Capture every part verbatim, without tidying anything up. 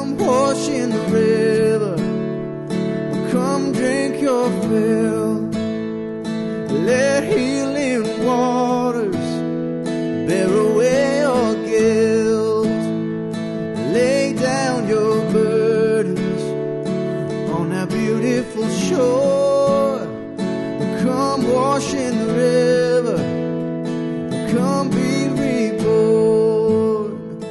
Come wash in the river, come drink your fill. Let healing waters bear away your guilt. Lay down your burdens on that beautiful shore. Come wash in the river, come be reborn.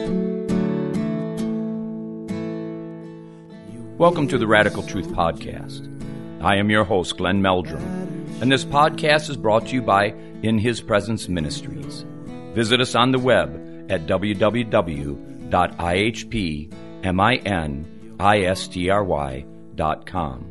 Welcome to the Radical Truth Podcast. I am your host, Glenn Meldrum, and this podcast is brought to you by In His Presence Ministries. Visit us on the web at w w w dot i h p ministry dot com.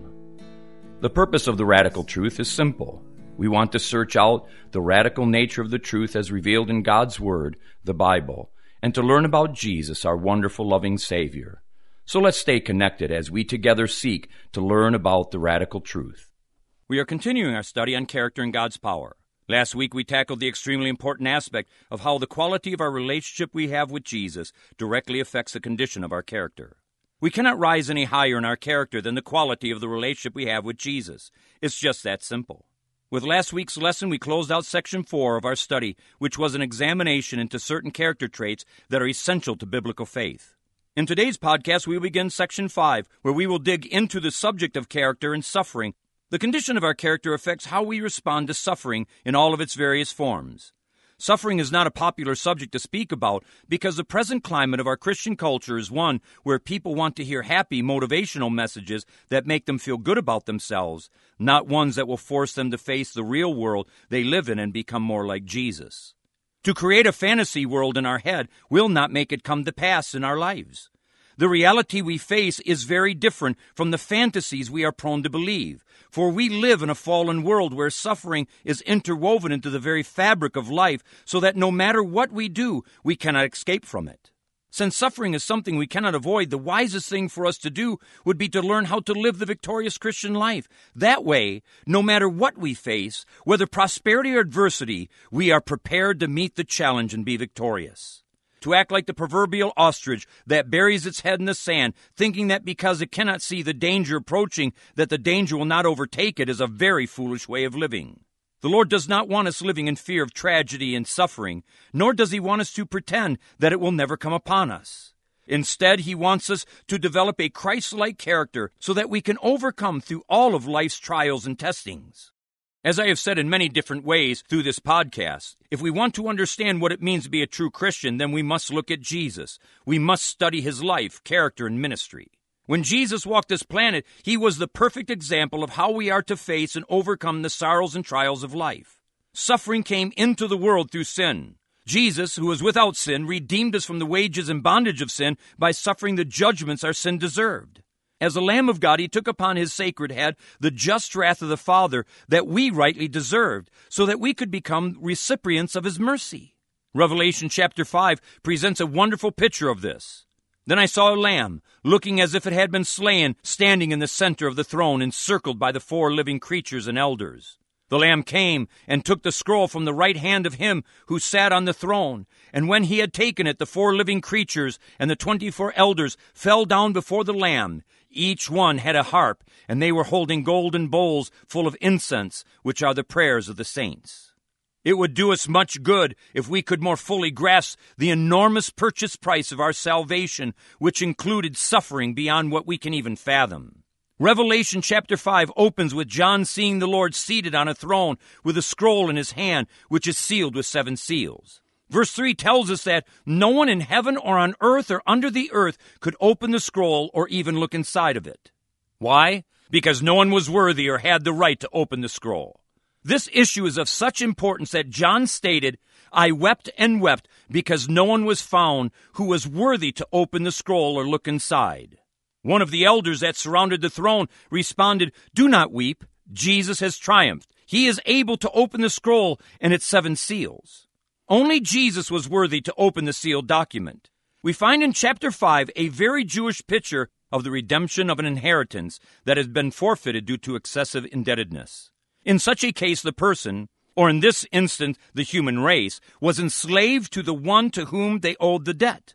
The purpose of the Radical Truth is simple. We want to search out the radical nature of the truth as revealed in God's Word, the Bible, and to learn about Jesus, our wonderful, loving Savior. So let's stay connected as we together seek to learn about the radical truth. We are continuing our study on character and God's power. Last week we tackled the extremely important aspect of how the quality of our relationship we have with Jesus directly affects the condition of our character. We cannot rise any higher in our character than the quality of the relationship we have with Jesus. It's just that simple. With last week's lesson, we closed out section four of our study, which was an examination into certain character traits that are essential to biblical faith. In today's podcast, we will begin section five, where we will dig into the subject of character and suffering. The condition of our character affects how we respond to suffering in all of its various forms. Suffering is not a popular subject to speak about because the present climate of our Christian culture is one where people want to hear happy, motivational messages that make them feel good about themselves, not ones that will force them to face the real world they live in and become more like Jesus. To create a fantasy world in our head will not make it come to pass in our lives. The reality we face is very different from the fantasies we are prone to believe, for we live in a fallen world where suffering is interwoven into the very fabric of life so that no matter what we do, we cannot escape from it. Since suffering is something we cannot avoid, the wisest thing for us to do would be to learn how to live the victorious Christian life. That way, no matter what we face, whether prosperity or adversity, we are prepared to meet the challenge and be victorious. To act like the proverbial ostrich that buries its head in the sand, thinking that because it cannot see the danger approaching, that the danger will not overtake it, is a very foolish way of living. The Lord does not want us living in fear of tragedy and suffering, nor does He want us to pretend that it will never come upon us. Instead, He wants us to develop a Christ-like character so that we can overcome through all of life's trials and testings. As I have said in many different ways through this podcast, if we want to understand what it means to be a true Christian, then we must look at Jesus. We must study His life, character, and ministry. When Jesus walked this planet, He was the perfect example of how we are to face and overcome the sorrows and trials of life. Suffering came into the world through sin. Jesus, who was without sin, redeemed us from the wages and bondage of sin by suffering the judgments our sin deserved. As the Lamb of God, He took upon His sacred head the just wrath of the Father that we rightly deserved, so that we could become recipients of His mercy. Revelation chapter five presents a wonderful picture of this. Then I saw a lamb, looking as if it had been slain, standing in the center of the throne, encircled by the four living creatures and elders. The Lamb came and took the scroll from the right hand of Him who sat on the throne. And when He had taken it, the four living creatures and the twenty-four elders fell down before the Lamb. Each one had a harp, and they were holding golden bowls full of incense, which are the prayers of the saints. It would do us much good if we could more fully grasp the enormous purchase price of our salvation, which included suffering beyond what we can even fathom. Revelation chapter five opens with John seeing the Lord seated on a throne with a scroll in His hand, which is sealed with seven seals. Verse three tells us that no one in heaven or on earth or under the earth could open the scroll or even look inside of it. Why? Because no one was worthy or had the right to open the scroll. This issue is of such importance that John stated, "I wept and wept because no one was found who was worthy to open the scroll or look inside." One of the elders that surrounded the throne responded, "Do not weep. Jesus has triumphed. He is able to open the scroll and its seven seals." Only Jesus was worthy to open the sealed document. We find in chapter five a very Jewish picture of the redemption of an inheritance that has been forfeited due to excessive indebtedness. In such a case, the person, or in this instance, the human race, was enslaved to the one to whom they owed the debt.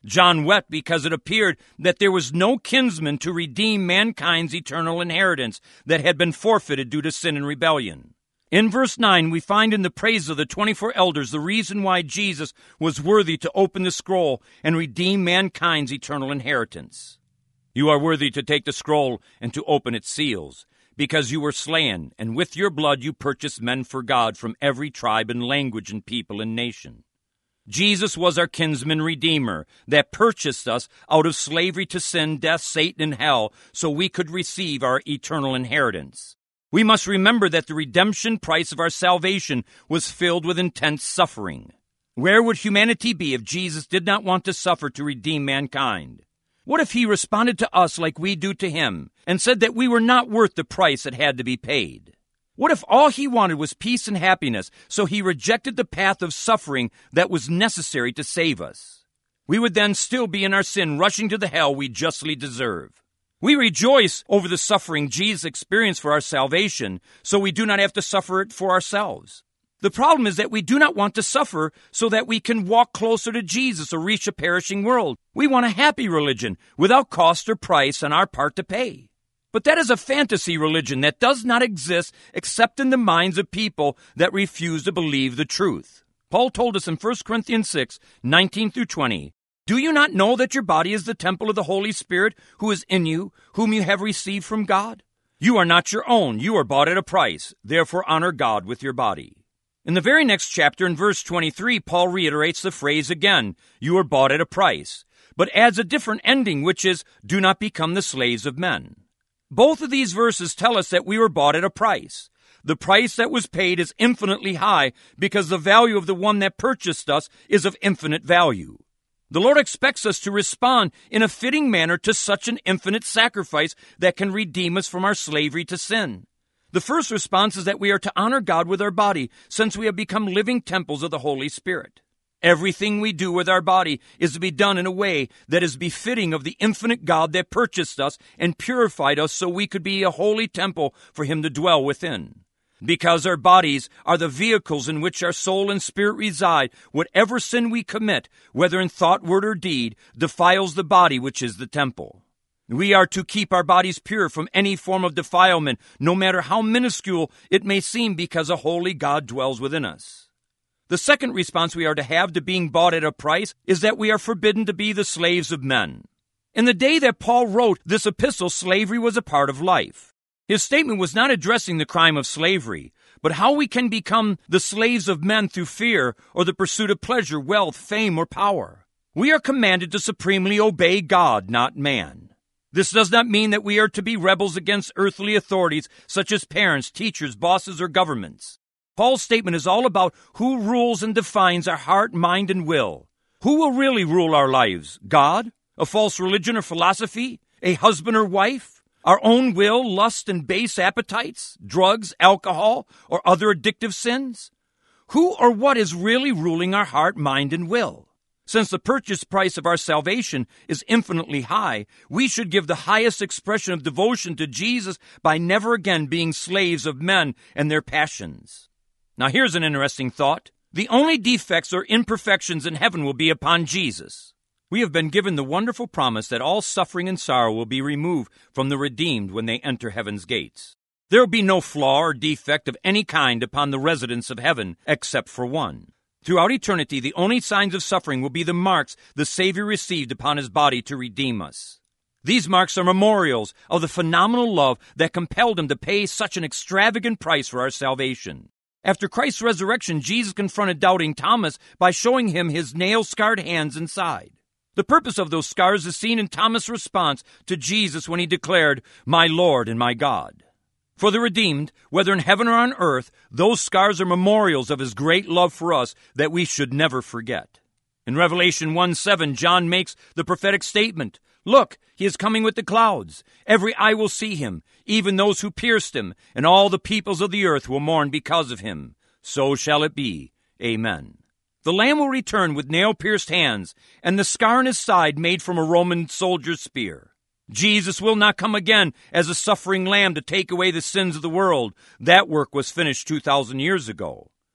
John wept because it appeared that there was no kinsman to redeem mankind's eternal inheritance that had been forfeited due to sin and rebellion. In verse nine, we find in the praise of the twenty-four elders the reason why Jesus was worthy to open the scroll and redeem mankind's eternal inheritance. You are worthy to take the scroll and to open its seals, because you were slain, and with your blood you purchased men for God from every tribe and language and people and nation. Jesus was our kinsman redeemer that purchased us out of slavery to sin, death, Satan, and hell, so we could receive our eternal inheritance. We must remember that the redemption price of our salvation was filled with intense suffering. Where would humanity be if Jesus did not want to suffer to redeem mankind? What if he responded to us like we do to him and said that we were not worth the price that had to be paid? What if all he wanted was peace and happiness, so he rejected the path of suffering that was necessary to save us? We would then still be in our sin, rushing to the hell we justly deserve. We rejoice over the suffering Jesus experienced for our salvation, so we do not have to suffer it for ourselves. The problem is that we do not want to suffer so that we can walk closer to Jesus or reach a perishing world. We want a happy religion without cost or price on our part to pay. But that is a fantasy religion that does not exist except in the minds of people that refuse to believe the truth. Paul told us in First Corinthians six, nineteen through twenty, "Do you not know that your body is the temple of the Holy Spirit who is in you, whom you have received from God? You are not your own. You are bought at a price. Therefore honor God with your body." In the very next chapter, in verse twenty-three, Paul reiterates the phrase again, "You are bought at a price," but adds a different ending, which is, "Do not become the slaves of men." Both of these verses tell us that we were bought at a price. The price that was paid is infinitely high because the value of the one that purchased us is of infinite value. The Lord expects us to respond in a fitting manner to such an infinite sacrifice that can redeem us from our slavery to sin. The first response is that we are to honor God with our body, since we have become living temples of the Holy Spirit. Everything we do with our body is to be done in a way that is befitting of the infinite God that purchased us and purified us so we could be a holy temple for him to dwell within. Because our bodies are the vehicles in which our soul and spirit reside, whatever sin we commit, whether in thought, word, or deed, defiles the body which is the temple. We are to keep our bodies pure from any form of defilement, no matter how minuscule it may seem, because a holy God dwells within us. The second response we are to have to being bought at a price is that we are forbidden to be the slaves of men. In the day that Paul wrote this epistle, slavery was a part of life. His statement was not addressing the crime of slavery, but how we can become the slaves of men through fear or the pursuit of pleasure, wealth, fame, or power. We are commanded to supremely obey God, not man. This does not mean that we are to be rebels against earthly authorities such as parents, teachers, bosses, or governments. Paul's statement is all about who rules and defines our heart, mind, and will. Who will really rule our lives? God? A false religion or philosophy? A husband or wife? Our own will, lust, and base appetites? Drugs, alcohol, or other addictive sins? Who or what is really ruling our heart, mind, and will? Since the purchase price of our salvation is infinitely high, we should give the highest expression of devotion to Jesus by never again being slaves of men and their passions. Now here's an interesting thought. The only defects or imperfections in heaven will be upon Jesus. We have been given the wonderful promise that all suffering and sorrow will be removed from the redeemed when they enter heaven's gates. There will be no flaw or defect of any kind upon the residents of heaven except for one. Throughout eternity, the only signs of suffering will be the marks the Savior received upon his body to redeem us. These marks are memorials of the phenomenal love that compelled him to pay such an extravagant price for our salvation. After Christ's resurrection, Jesus confronted doubting Thomas by showing him his nail-scarred hands and side. The purpose of those scars is seen in Thomas' response to Jesus when he declared, "My Lord and my God." For the redeemed, whether in heaven or on earth, those scars are memorials of his great love for us that we should never forget. In Revelation one seven, John makes the prophetic statement, "Look, he is coming with the clouds. Every eye will see him, even those who pierced him, and all the peoples of the earth will mourn because of him. So shall it be. Amen." The Lamb will return with nail-pierced hands, and the scar in his side made from a Roman soldier's spear. Jesus will not come again as a suffering lamb to take away the sins of the world. That work was finished two thousand years ago.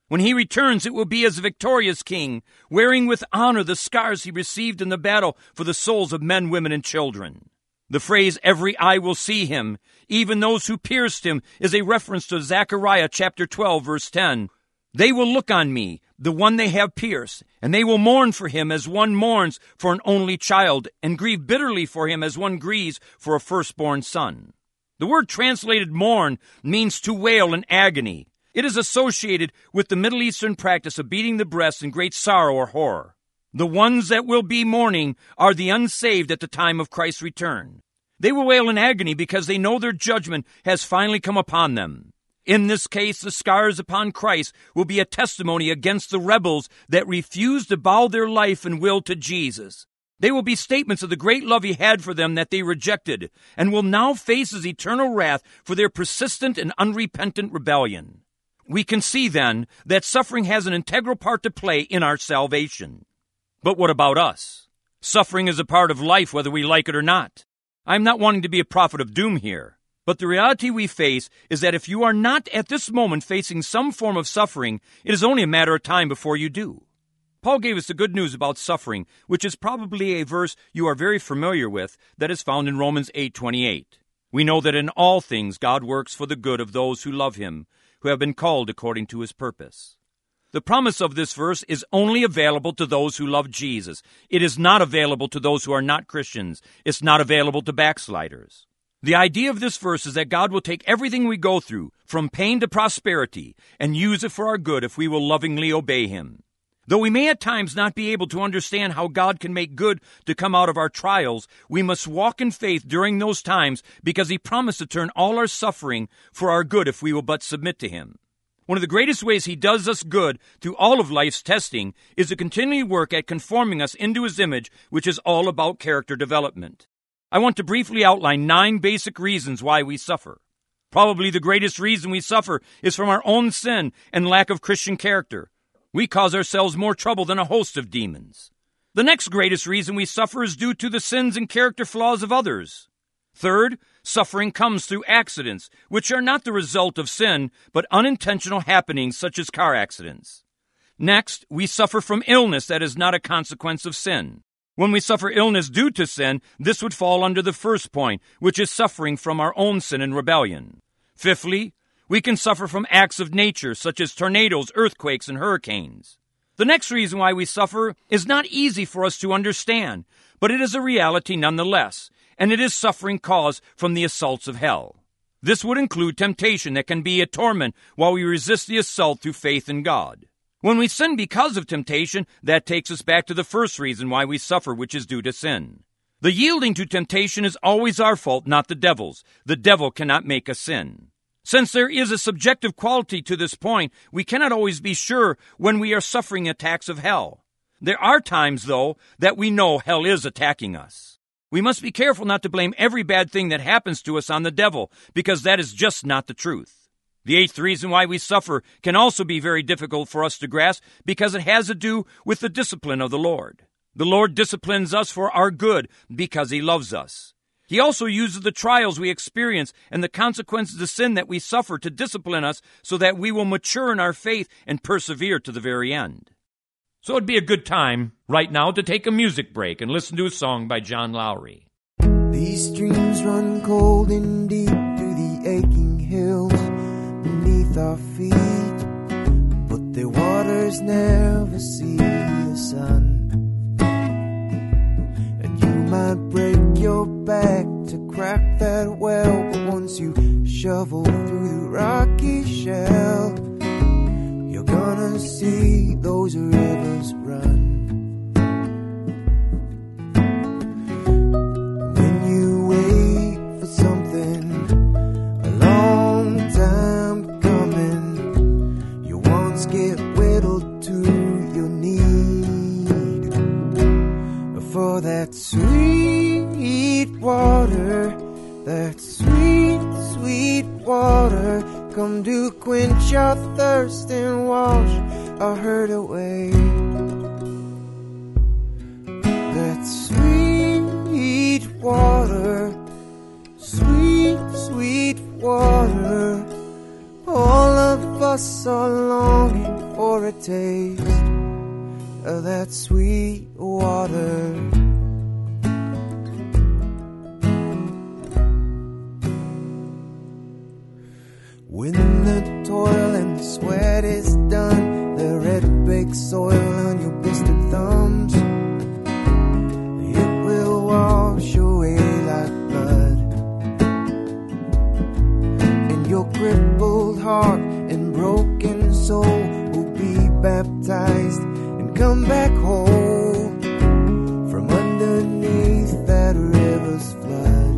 When he returns, it will be as a victorious king, wearing with honor the scars he received in the battle for the souls of men, women, and children. The phrase, every eye will see him, even those who pierced him, is a reference to Zechariah chapter twelve, verse ten. They will look on me, the one they have pierced, and they will mourn for him as one mourns for an only child, and grieve bitterly for him as one grieves for a firstborn son. The word translated mourn means to wail in agony. It is associated with the Middle Eastern practice of beating the breast in great sorrow or horror. The ones that will be mourning are the unsaved at the time of Christ's return. They will wail in agony because they know their judgment has finally come upon them. In this case, the scars upon Christ will be a testimony against the rebels that refuse to bow their life and will to Jesus. They will be statements of the great love he had for them that they rejected, and will now face his eternal wrath for their persistent and unrepentant rebellion. We can see, then, that suffering has an integral part to play in our salvation. But what about us? Suffering is a part of life whether we like it or not. I'm not wanting to be a prophet of doom here, but the reality we face is that if you are not at this moment facing some form of suffering, it is only a matter of time before you do. Paul gave us the good news about suffering, which is probably a verse you are very familiar with that is found in Romans eight twenty-eight. We know that in all things God works for the good of those who love him, who have been called according to his purpose. The promise of this verse is only available to those who love Jesus. It is not available to those who are not Christians. It's not available to backsliders. The idea of this verse is that God will take everything we go through, from pain to prosperity, and use it for our good if we will lovingly obey him. Though we may at times not be able to understand how God can make good to come out of our trials, we must walk in faith during those times because he promised to turn all our suffering for our good if we will but submit to him. One of the greatest ways he does us good through all of life's testing is to continually work at conforming us into his image, which is all about character development. I want to briefly outline nine basic reasons why we suffer. Probably the greatest reason we suffer is from our own sin and lack of Christian character. We cause ourselves more trouble than a host of demons. The next greatest reason we suffer is due to the sins and character flaws of others. Third, suffering comes through accidents, which are not the result of sin, but unintentional happenings such as car accidents. Next, we suffer from illness that is not a consequence of sin. When we suffer illness due to sin, this would fall under the first point, which is suffering from our own sin and rebellion. Fifthly, we can suffer from acts of nature, such as tornadoes, earthquakes, and hurricanes. The next reason why we suffer is not easy for us to understand, but it is a reality nonetheless, and it is suffering caused from the assaults of hell. This would include temptation that can be a torment while we resist the assault through faith in God. When we sin because of temptation, that takes us back to the first reason why we suffer, which is due to sin. The yielding to temptation is always our fault, not the devil's. The devil cannot make us sin. Since there is a subjective quality to this point, we cannot always be sure when we are suffering attacks of hell. There are times, though, that we know hell is attacking us. We must be careful not to blame every bad thing that happens to us on the devil, because that is just not the truth. The eighth reason why we suffer can also be very difficult for us to grasp, because it has to do with the discipline of the Lord. The Lord disciplines us for our good because he loves us. He also uses the trials we experience and the consequences of sin that we suffer to discipline us so that we will mature in our faith and persevere to the very end. So it'd be a good time right now to take a music break and listen to a song by John Lowry. These streams run cold and deep through the aching hills beneath our feet, but their waters never see the sun. And you might break your back to crack that well, but once you shovel through the rocky shell, you're gonna see those rivers run. When you wait for something a long time coming, your wants get whittled to your need. For that sweet water, that sweet, sweet water, come to quench your thirst and wash our hurt away. That sweet water, sweet, sweet water, all of us are longing for that sweet water. When the toil and the sweat is done, the red baked soil on your blistered thumbs, it will wash away like blood. And your crippled heart and broken soul will be baptized and come back whole from underneath that river's flood.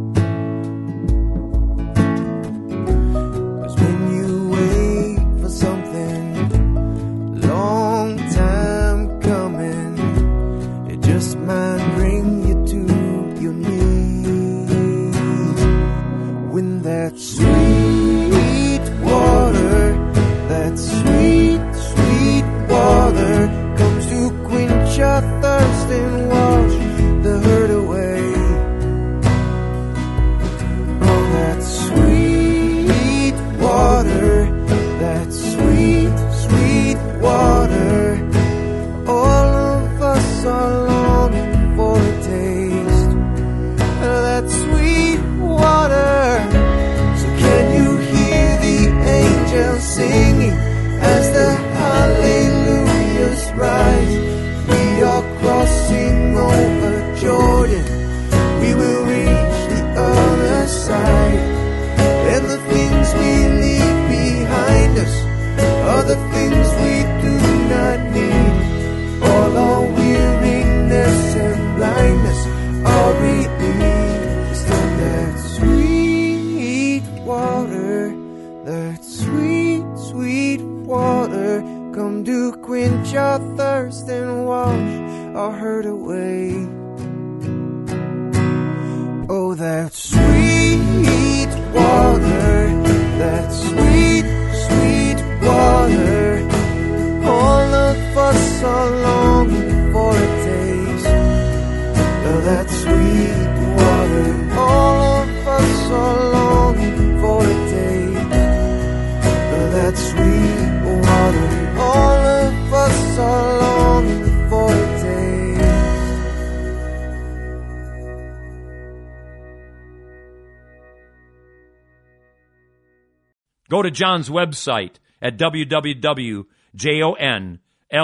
Go to John's website at w w w dot john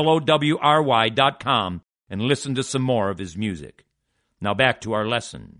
lowry dot com and listen to some more of his music. Now back to our lesson.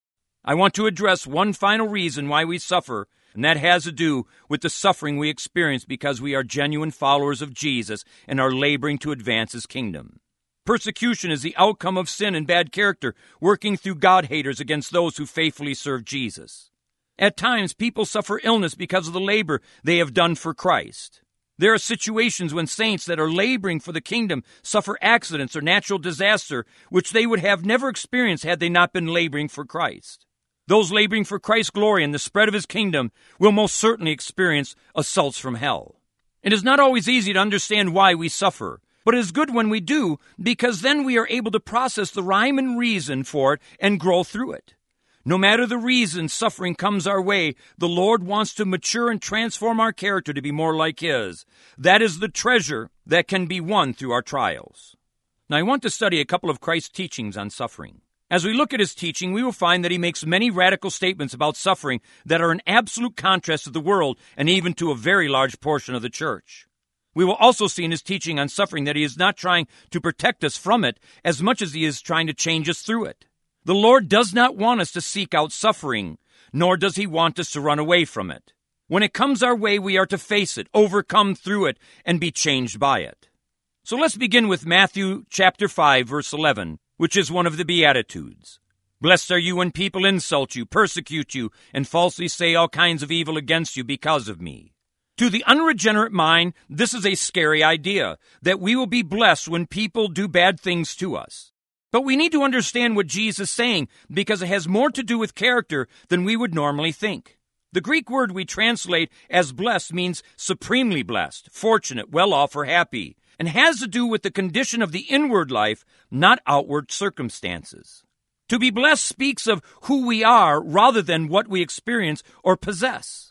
I want to address one final reason why we suffer, and that has to do with the suffering we experience because we are genuine followers of Jesus and are laboring to advance his kingdom. Persecution is the outcome of sin and bad character working through God-haters against those who faithfully serve Jesus. At times, people suffer illness because of the labor they have done for Christ. There are situations when saints that are laboring for the kingdom suffer accidents or natural disaster, which they would have never experienced had they not been laboring for Christ. Those laboring for Christ's glory and the spread of his kingdom will most certainly experience assaults from hell. It is not always easy to understand why we suffer, but it is good when we do, because then we are able to process the rhyme and reason for it and grow through it. No matter the reason suffering comes our way, the Lord wants to mature and transform our character to be more like his. That is the treasure that can be won through our trials. Now, I want to study a couple of Christ's teachings on suffering. As we look at his teaching, we will find that he makes many radical statements about suffering that are in absolute contrast to the world and even to a very large portion of the church. We will also see in his teaching on suffering that he is not trying to protect us from it as much as he is trying to change us through it. The Lord does not want us to seek out suffering, nor does he want us to run away from it. When it comes our way, we are to face it, overcome through it, and be changed by it. So let's begin with Matthew chapter five, verse eleven, which is one of the Beatitudes. Blessed are you when people insult you, persecute you, and falsely say all kinds of evil against you because of me. To the unregenerate mind, this is a scary idea, that we will be blessed when people do bad things to us. But we need to understand what Jesus is saying because it has more to do with character than we would normally think. The Greek word we translate as blessed means supremely blessed, fortunate, well-off, or happy, and has to do with the condition of the inward life, not outward circumstances. To be blessed speaks of who we are rather than what we experience or possess.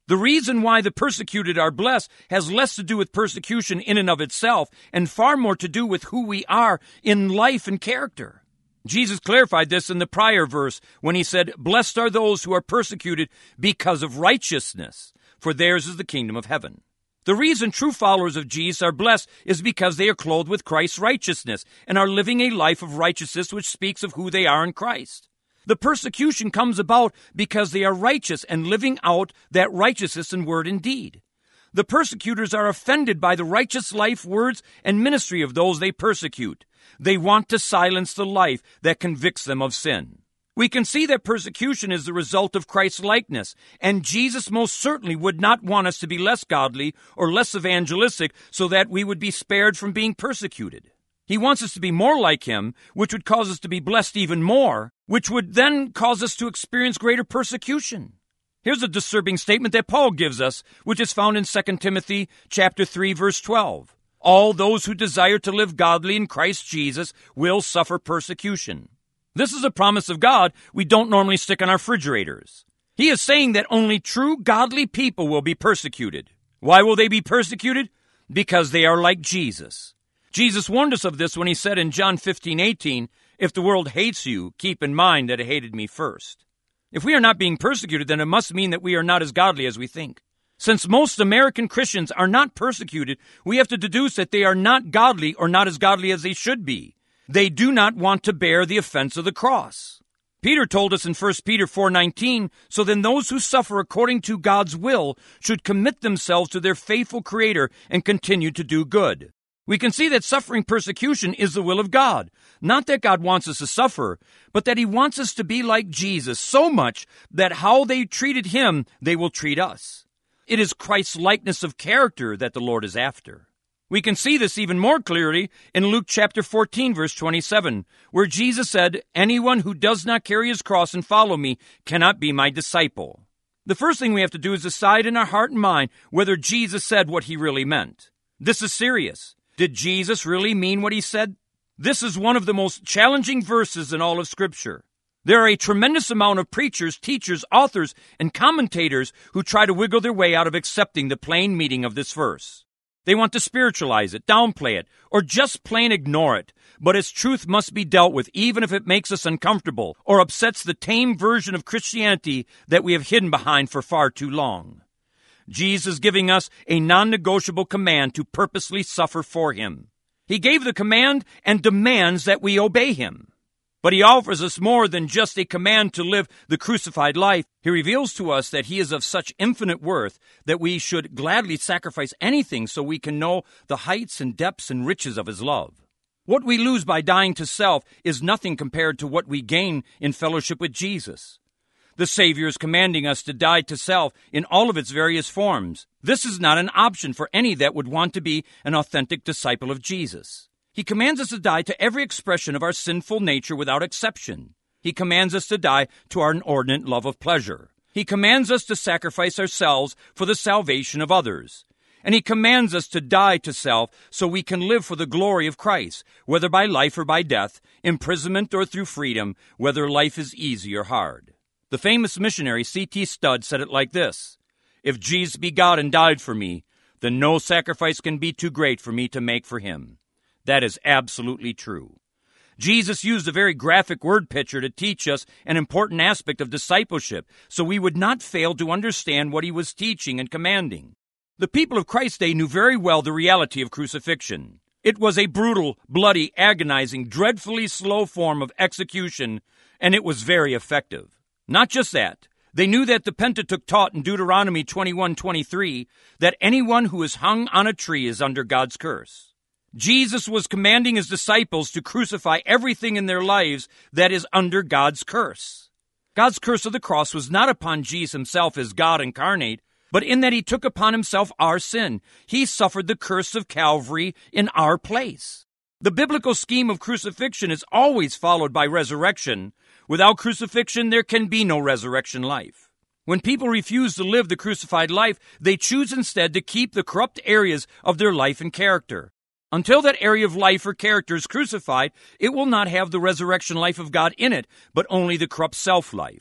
The reason why the persecuted are blessed has less to do with persecution in and of itself and far more to do with who we are in life and character. Jesus clarified this in the prior verse when he said, "Blessed are those who are persecuted because of righteousness, for theirs is the kingdom of heaven." The reason true followers of Jesus are blessed is because they are clothed with Christ's righteousness and are living a life of righteousness which speaks of who they are in Christ. The persecution comes about because they are righteous and living out that righteousness in word and deed. The persecutors are offended by the righteous life, words, and ministry of those they persecute. They want to silence the life that convicts them of sin. We can see that persecution is the result of Christ's likeness, and Jesus most certainly would not want us to be less godly or less evangelistic so that we would be spared from being persecuted. He wants us to be more like him, which would cause us to be blessed even more, which would then cause us to experience greater persecution. Here's a disturbing statement that Paul gives us, which is found in Second Timothy chapter three, verse twelve. All those who desire to live godly in Christ Jesus will suffer persecution. This is a promise of God we don't normally stick on our refrigerators. He is saying that only true godly people will be persecuted. Why will they be persecuted? Because they are like Jesus. Jesus warned us of this when he said in John fifteen eighteen, "If the world hates you, keep in mind that it hated me first." If we are not being persecuted, then it must mean that we are not as godly as we think. Since most American Christians are not persecuted, we have to deduce that they are not godly or not as godly as they should be. They do not want to bear the offense of the cross. Peter told us in First Peter four nineteen, "So then those who suffer according to God's will should commit themselves to their faithful Creator and continue to do good." We can see that suffering persecution is the will of God. Not that God wants us to suffer, but that he wants us to be like Jesus so much that how they treated him, they will treat us. It is Christ's likeness of character that the Lord is after. We can see this even more clearly in Luke chapter fourteen, verse twenty-seven, where Jesus said, "Anyone who does not carry his cross and follow me cannot be my disciple." The first thing we have to do is decide in our heart and mind whether Jesus said what he really meant. This is serious. Did Jesus really mean what he said? This is one of the most challenging verses in all of Scripture. There are a tremendous amount of preachers, teachers, authors, and commentators who try to wiggle their way out of accepting the plain meaning of this verse. They want to spiritualize it, downplay it, or just plain ignore it. But its truth must be dealt with even if it makes us uncomfortable or upsets the tame version of Christianity that we have hidden behind for far too long. Jesus is giving us a non-negotiable command to purposely suffer for him. He gave the command and demands that we obey him. But he offers us more than just a command to live the crucified life. He reveals to us that he is of such infinite worth that we should gladly sacrifice anything so we can know the heights and depths and riches of his love. What we lose by dying to self is nothing compared to what we gain in fellowship with Jesus. The Savior is commanding us to die to self in all of its various forms. This is not an option for any that would want to be an authentic disciple of Jesus. He commands us to die to every expression of our sinful nature without exception. He commands us to die to our inordinate love of pleasure. He commands us to sacrifice ourselves for the salvation of others. And he commands us to die to self so we can live for the glory of Christ, whether by life or by death, imprisonment or through freedom, whether life is easy or hard. The famous missionary C T Studd said it like this: "If Jesus be God and died for me, then no sacrifice can be too great for me to make for him." That is absolutely true. Jesus used a very graphic word picture to teach us an important aspect of discipleship, so we would not fail to understand what he was teaching and commanding. The people of Christ's day knew very well the reality of crucifixion. It was a brutal, bloody, agonizing, dreadfully slow form of execution, and it was very effective. Not just that, they knew that the Pentateuch taught in Deuteronomy twenty-one twenty-three that anyone who is hung on a tree is under God's curse. Jesus was commanding his disciples to crucify everything in their lives that is under God's curse. God's curse of the cross was not upon Jesus himself as God incarnate, but in that he took upon himself our sin. He suffered the curse of Calvary in our place. The biblical scheme of crucifixion is always followed by resurrection. Without crucifixion, there can be no resurrection life. When people refuse to live the crucified life, they choose instead to keep the corrupt areas of their life and character. Until that area of life or character is crucified, it will not have the resurrection life of God in it, but only the corrupt self-life.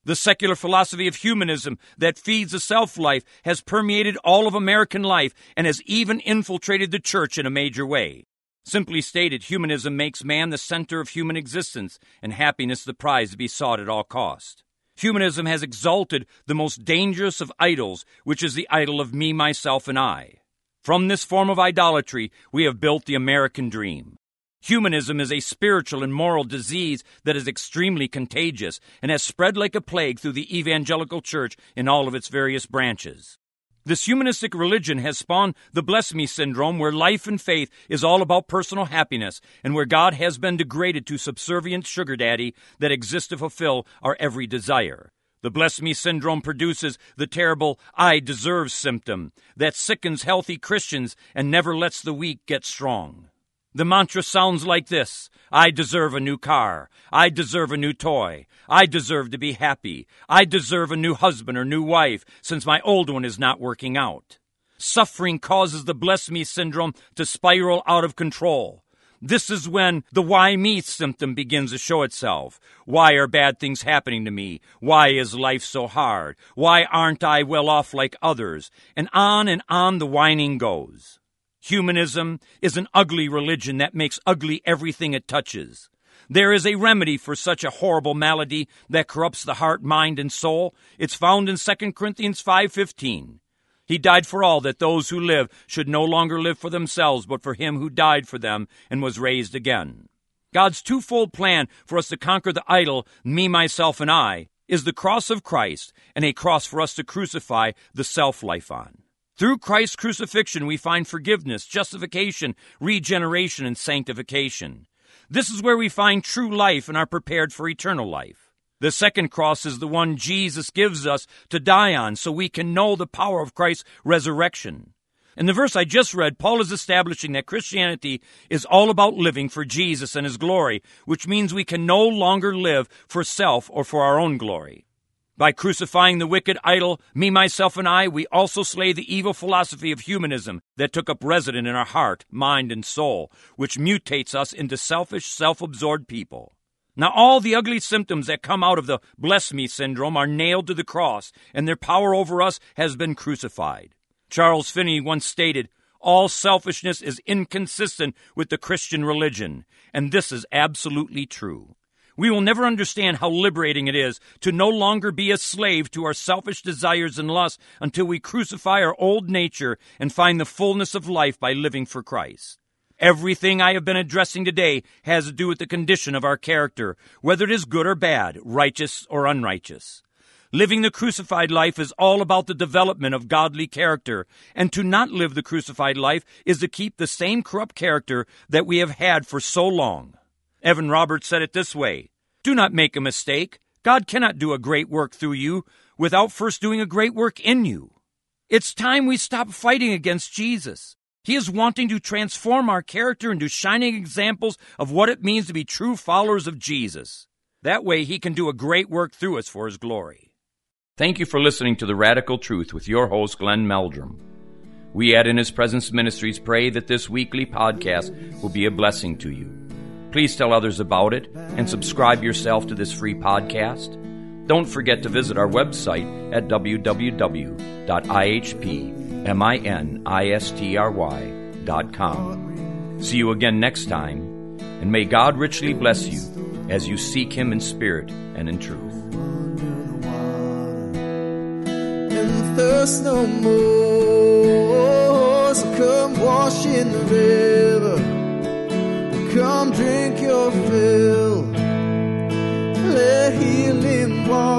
The secular philosophy of humanism that feeds the self-life has permeated all of American life and has even infiltrated the church in a major way. Simply stated, humanism makes man the center of human existence and happiness the prize to be sought at all cost. Humanism has exalted the most dangerous of idols, which is the idol of me, myself, and I. From this form of idolatry, we have built the American dream. Humanism is a spiritual and moral disease that is extremely contagious and has spread like a plague through the evangelical church in all of its various branches. This humanistic religion has spawned the bless me syndrome, where life and faith is all about personal happiness and where God has been degraded to subservient sugar daddy that exists to fulfill our every desire. The bless me syndrome produces the terrible I deserve symptom that sickens healthy Christians and never lets the weak get strong. The mantra sounds like this: I deserve a new car. I deserve a new toy. I deserve to be happy. I deserve a new husband or new wife since my old one is not working out. Suffering causes the bless me syndrome to spiral out of control. This is when the why me symptom begins to show itself. Why are bad things happening to me? Why is life so hard? Why aren't I well off like others? And on and on the whining goes. Humanism is an ugly religion that makes ugly everything it touches. There is a remedy for such a horrible malady that corrupts the heart, mind, and soul. It's found in Second Corinthians five fifteen. He died for all, that those who live should no longer live for themselves, but for him who died for them and was raised again. God's twofold plan for us to conquer the idol, me, myself, and I, is the cross of Christ and a cross for us to crucify the self-life on. Through Christ's crucifixion, we find forgiveness, justification, regeneration, and sanctification. This is where we find true life and are prepared for eternal life. The second cross is the one Jesus gives us to die on so we can know the power of Christ's resurrection. In the verse I just read, Paul is establishing that Christianity is all about living for Jesus and his glory, which means we can no longer live for self or for our own glory. By crucifying the wicked idol, me, myself, and I, we also slay the evil philosophy of humanism that took up residence in our heart, mind, and soul, which mutates us into selfish, self-absorbed people. Now, all the ugly symptoms that come out of the bless me syndrome are nailed to the cross, and their power over us has been crucified. Charles Finney once stated, all selfishness is inconsistent with the Christian religion, and this is absolutely true. We will never understand how liberating it is to no longer be a slave to our selfish desires and lusts until we crucify our old nature and find the fullness of life by living for Christ. Everything I have been addressing today has to do with the condition of our character, whether it is good or bad, righteous or unrighteous. Living the crucified life is all about the development of godly character, and to not live the crucified life is to keep the same corrupt character that we have had for so long. Evan Roberts said it this way: do not make a mistake. God cannot do a great work through you without first doing a great work in you. It's time we stop fighting against Jesus. He is wanting to transform our character into shining examples of what it means to be true followers of Jesus. That way he can do a great work through us for his glory. Thank you for listening to The Radical Truth with your host, Glenn Meldrum. We at In His Presence Ministries pray that this weekly podcast will be a blessing to you. Please tell others about it and subscribe yourself to this free podcast. Don't forget to visit our website at w w w dot i h p ministry dot com. See you again next time, and may God richly bless you as you seek Him in spirit and in truth. And thirst no more, so come wash in the river. Come drink your fill, let healing water